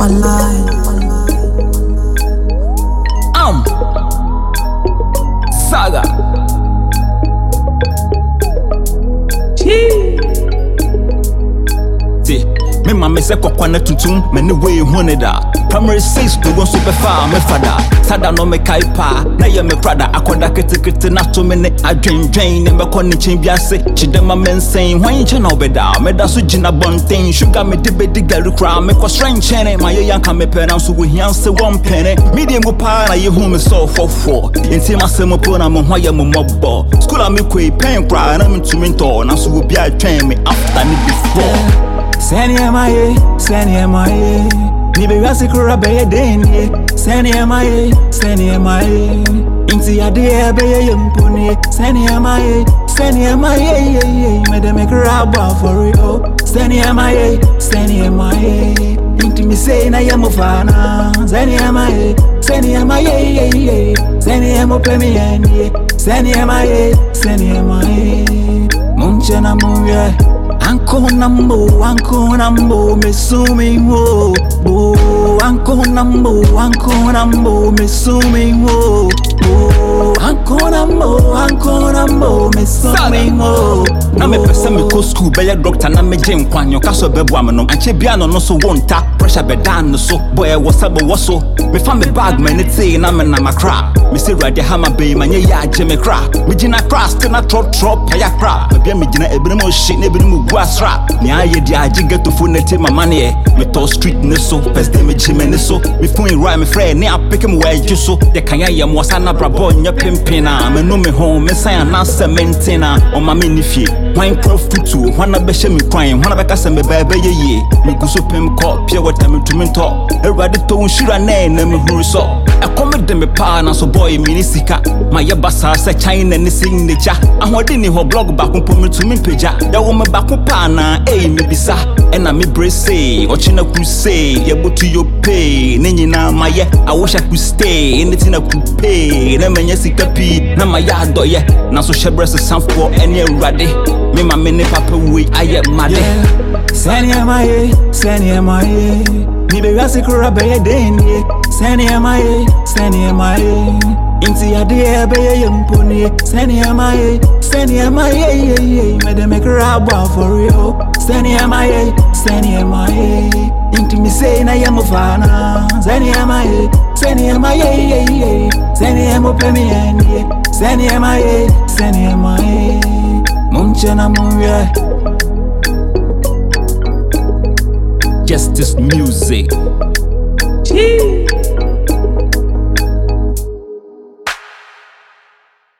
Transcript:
Walai. Saga. Me mama say kokwana tuntum me ne way honeda primary 6 to go super far me fada sada no me kaipa na ye me prada akoda ketekete na to me ne adwendwen ne me kɔ ne chen biase chidema mensen hwan che na obeda me da so gina bonten sugar me de bedi gari kra me kɔ strength chene my yanka me pena so go hian se one penny medium go pa na ye hu me so fofo enti ma se mo po na mo hwa ye mo mobbo school a me koi pen kra na me tumi nto na so go bia twɛn me after ne before. Send my ni be wasi kura be den ye send my inti ade be ye mpuni send my me de make rap for you send my inti mi say na yamo fana send my pe mi ye send my munche na muye Anko nambo, me sumi wo. Anko nambo, me sumi wo. Anko nambo, me sumi wo. Na me pese me go school be doctor na me jam kwanyo kaso bebo amno anche bia no so wonta pressure be dan no so boy wasabo waso me fa me bag me nete na me na makra me say rade ha ma be manye ya je me kra me gina crash na trop ya kra bia me gina ebrim o shit na ebrim guasra me aye dia age to phone nete mama ne me to street ne so first day me jime ne so me phone right me friend ne apeke me where you so de kan ya mo sana brabo nya pimpina me no me home me san na cementina o ma me ni fie wine profit to wanna be she me crying wanna be kasa me baby ye me go so pem call pure water me to me talk everybody to shira na me huru so e come de me pa na so boy mini sika my basa say China ni signature ahode ni ho blog back on me to me peja ya wo me back pa na me bisa e na me brace o china ku say ye butu yo pay ne nyina maye I wish I could stay anything I could pay na menye sika pi na maya doye na so shebress sam for any ready me ma me ne papa we aye made send my ni be wasi kura be den ye send my inti ade be ye mpuni send my me de make rap for you send my inti mi say na yamo fana send my pe mi ye send my munche na muye Justice music.